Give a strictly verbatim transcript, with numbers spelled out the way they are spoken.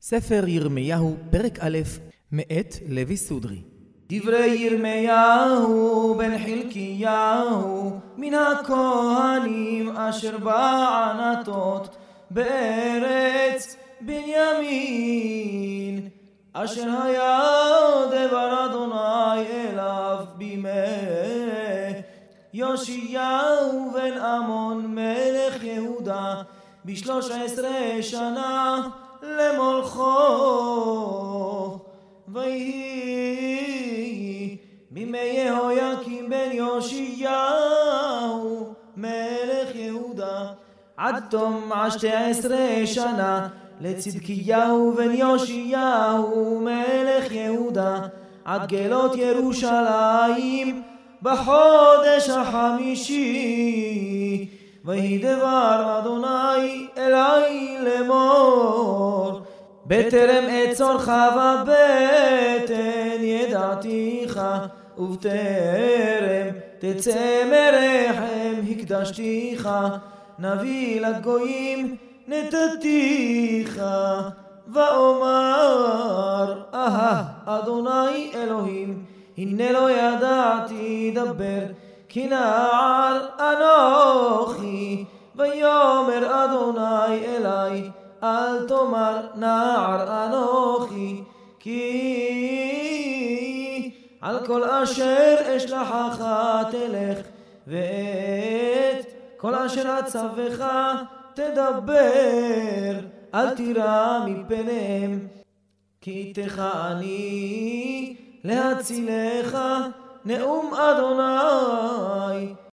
ספר ירמיהו, פרק א', מאת לוי סודרי. דברי ירמיהו בן חלקיהו מן הכהנים אשר בענתות בארץ בנימין, אשר היה דבר אדוני אליו בימי יאשיהו בן אמון מלך יהודה בשלוש עשרה שנה למולכו. ויהי בימי יהויקים בן יאשיהו מלך יהודה עד תום שתי עשרה שנה לצדקיהו בן יאשיהו מלך יהודה עד גלות ירושלים בחודש החמישי. ויהי דבר אדוני אלי לאמור, בטרם אצורך בבטן ידעתיך, ובטרם תצא מרחם הקדשתיך, נביא לגויים נתתיך. ואומר אהה אדוני אלוהים, הנה לא ידעתי דבר כי נער אנוכי. ויאמר אדוני אלי, אל תאמר נער אנוכי, כי על כל אשר אשלחך תלך, ואת כל אשר אצווך תדבר, אל תירא מפניהם, כי איתך אני להצילך, נאום אדוני.